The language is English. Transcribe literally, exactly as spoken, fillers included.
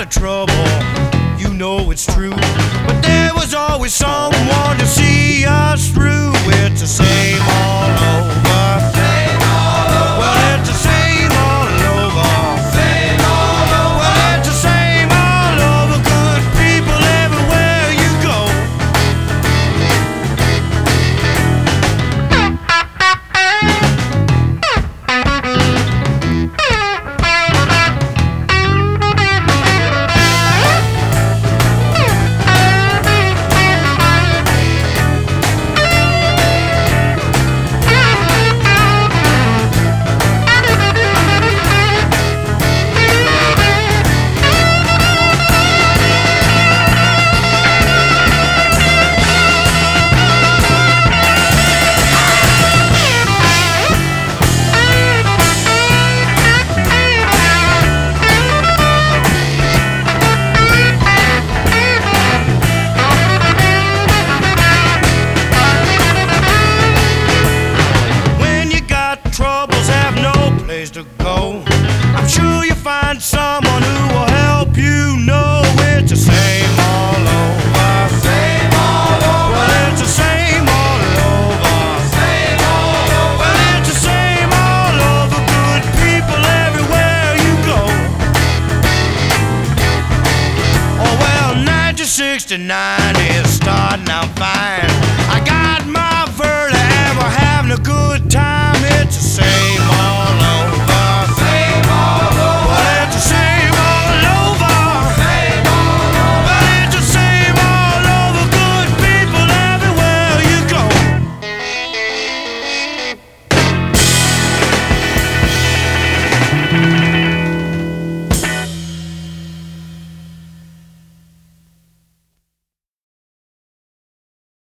got trouble, you know it's true. But there was always someone to see us through. It's the same all over. Same all over. Well, it's the same all over. Same all over. Well, it's the same all over. Good people everywhere you go. To go, I'm sure you'll find someone who will help you know it's the same all over. Same all over. Well, it's the same all over. Same all over. Well, it's the same all over. Good people everywhere you go. Oh well, nineteen sixty-nine.